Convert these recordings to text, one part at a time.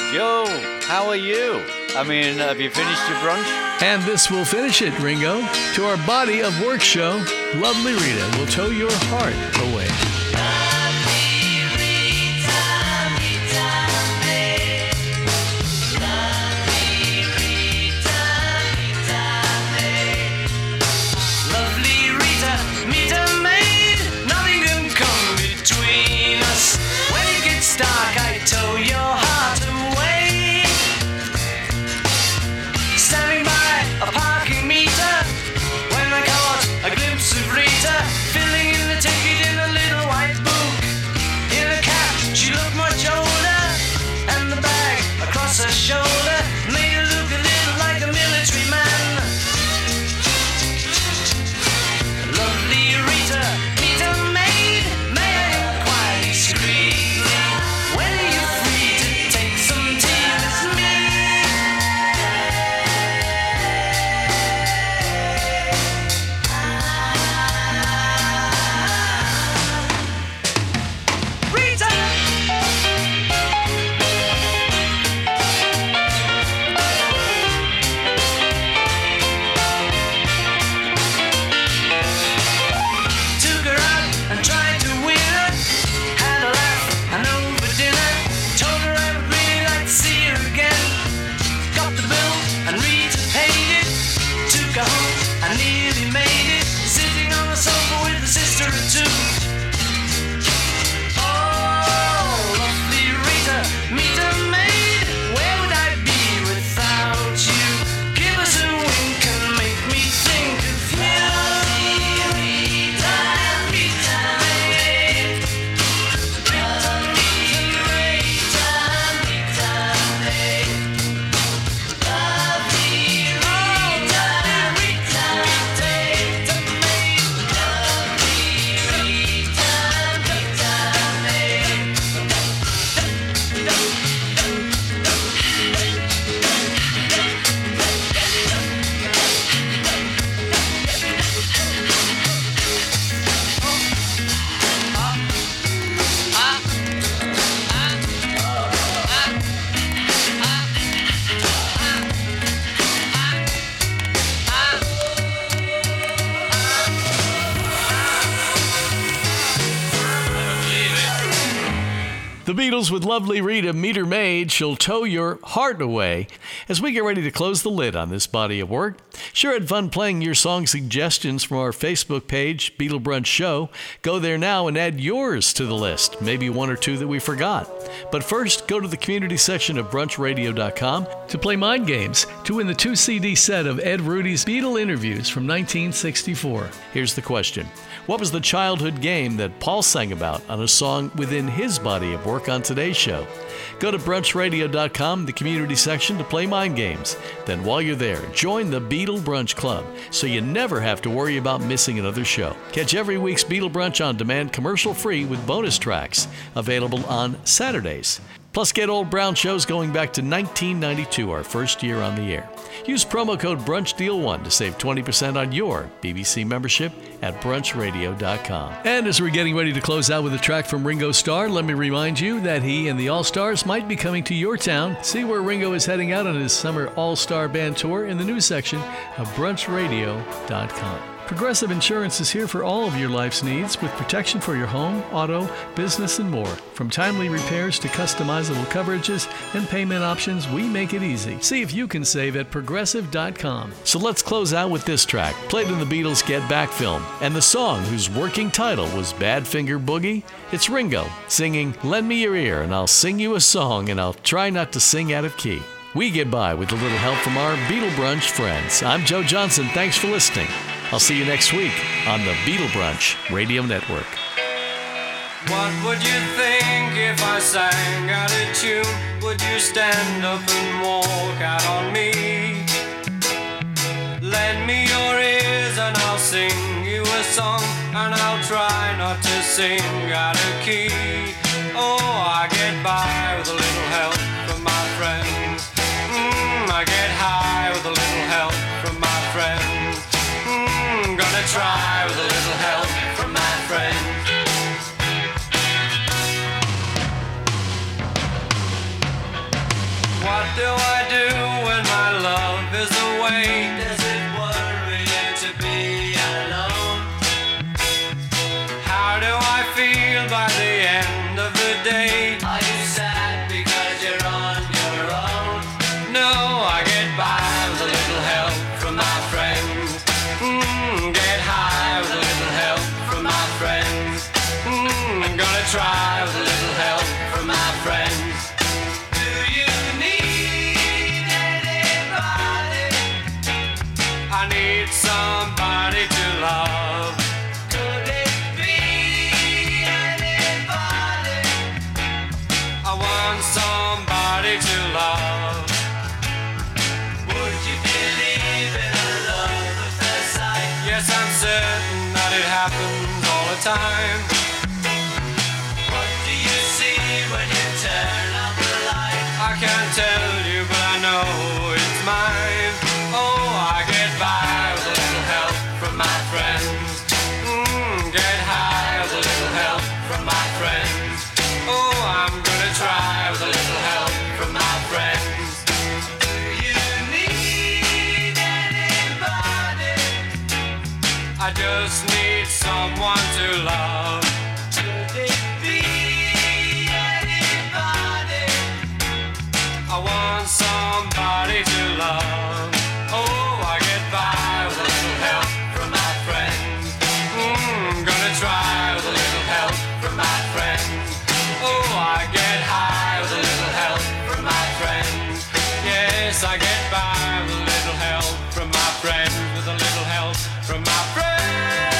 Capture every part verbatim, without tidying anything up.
Joe, how are you? I mean, have you finished your brunch? And this will finish it, Ringo. To our body of work show, Lovely Rita will tow your heart away. The Beatles with Lovely Rita, Meter Maid, she'll tow your heart away. As we get ready to close the lid on this body of work, sure had fun playing your song suggestions from our Facebook page, Beatle Brunch Show. Go there now and add yours to the list, maybe one or two that we forgot. But first, go to the community section of brunch radio dot com to play Mind Games to win the two C D set of Ed Rudy's Beatle interviews from nineteen sixty-four. Here's the question. What was the childhood game that Paul sang about on a song within his body of work on today's show? Go to brunch radio dot com, the community section, to play Mind Games. Then while you're there, join the Beatle Brunch Club so you never have to worry about missing another show. Catch every week's Beatle Brunch on demand commercial-free with bonus tracks available on Saturdays. Plus, get Old Brown shows going back to nineteen ninety-two, our first year on the air. Use promo code brunch deal one to save twenty percent on your B B C membership at brunch radio dot com. And as we're getting ready to close out with a track from Ringo Starr, let me remind you that he and the All-Stars might be coming to your town. See where Ringo is heading out on his summer All-Star Band Tour in the news section of brunch radio dot com. Progressive Insurance is here for all of your life's needs with protection for your home, auto, business, and more. From timely repairs to customizable coverages and payment options, we make it easy. See if you can save at progressive dot com. So let's close out with this track, played in the Beatles' Get Back film, and the song whose working title was Badfinger Boogie. It's Ringo singing Lend Me Your Ear and I'll sing you a song and I'll try not to sing out of key. We get by with a little help from our Beatle Brunch friends. I'm Joe Johnson. Thanks for listening. I'll see you next week on the Beatle Brunch Radio Network. What would you think if I sang out of tune? Would you stand up and walk out on me? Lend me your ears and I'll sing you a song, and I'll try not to sing out of key. Oh, I get by with a little help from my friends. Mm, I get high with a little help from my friends. Mm, gonna try with a little help from my friends. What do I do when my love is away? Does it worry you to be alone? How do I feel by the end of the day? Are you sad because you're on your own? No, I get by with a little help from my friends. Mm, get high with a little help from my friends. Mm, gonna try with a little help from my friends. Do you need anybody? I need somebody to love. Could it be anybody? I want somebody to love. Would you believe in a love at first sight? Yes, I'm certain that it happens all the time. What do you see when you turn up the light? I can't tell you, but I know it's mine. Oh, I get by with a little help from my friends. Mm, get high with a little help from my friends. Oh, I'm gonna try with a little help from my friends. Do you need anybody? I just need someone to love. Could it be anybody? I want somebody to love. Oh, I get by with a little help from my friends. Mm, gonna try with a little help from my friends. Oh, I get high with a little help from my friends. Yes, I get by with a little help from my friends. With a little help from my friends.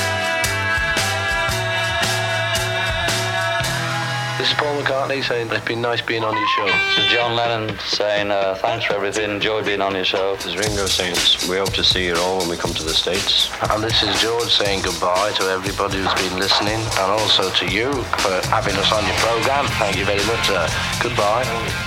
This is Paul McCartney saying it's been nice being on your show. This is John Lennon saying uh, thanks for everything, enjoyed being on your show. This is Ringo saying we hope to see you all when we come to the States. And this is George saying goodbye to everybody who's been listening, and also to you for having us on your program. Thank you very much, sir. Goodbye.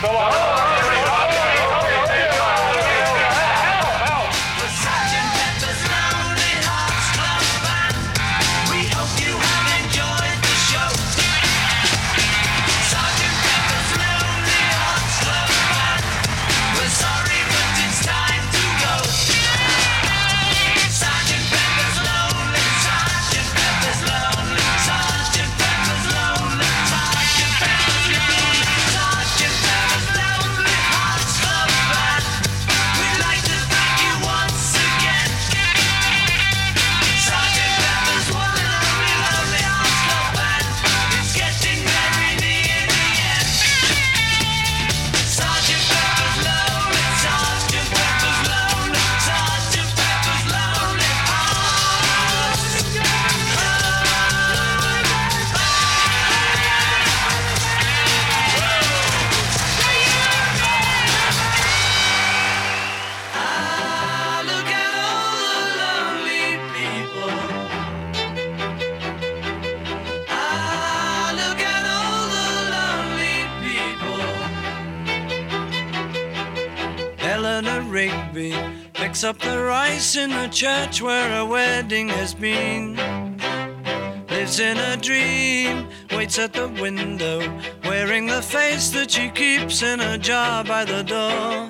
Rigby picks up the rice in the church where a wedding has been. Lives in a dream, waits at the window, wearing the face that she keeps in a jar by the door.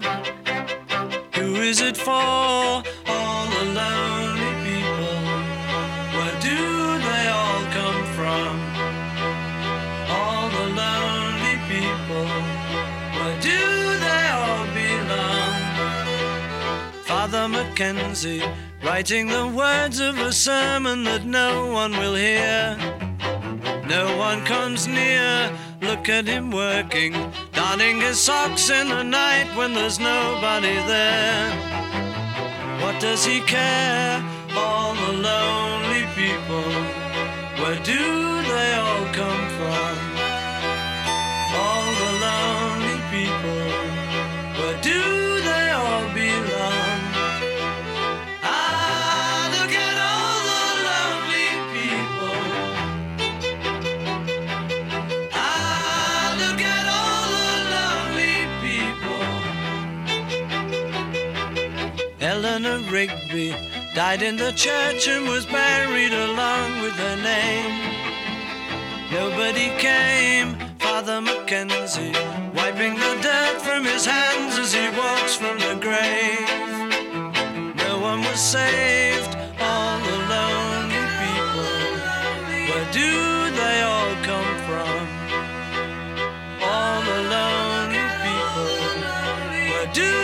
Who is it for? All the lonely people. Where do they all come from? All the lonely people. Where do they all belong? Father Mackenzie, writing the words of a sermon that no one will hear. No one comes near, look at him working, darning his socks in the night when there's nobody there. What does he care? All the lonely people, where do they all come from? All the lonely people, where do they all belong? Eleanor Rigby died in the church and was buried along with her name. Nobody came, Father Mackenzie, wiping the dirt from his hands as he was saved. All the lonely people, where do they all come from? All the lonely people, where do